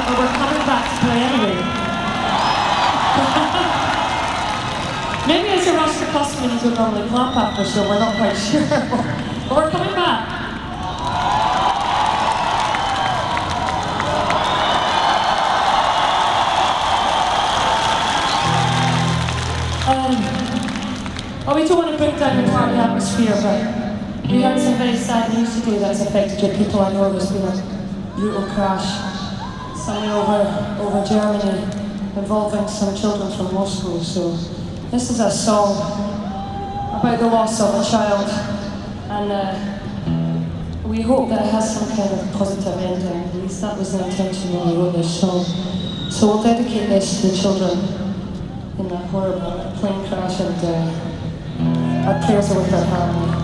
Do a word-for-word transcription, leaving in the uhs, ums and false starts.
but we're coming back to play anyway. Maybe it's a roster custom and you don't normally clap after, so we're not quite sure. But we're coming back. Um, well, we don't want to break down the party atmosphere, but we had some very sad news today that's affected your people. I know there's been a brutal crash somewhere over, over Germany involving some children from Moscow. So this is a song about the loss of a child, and uh, we hope that it has some kind of positive ending. At least that was the intention when we wrote this song. So we'll dedicate this to the children in that horrible plane crash, and uh, our prayers are with their family.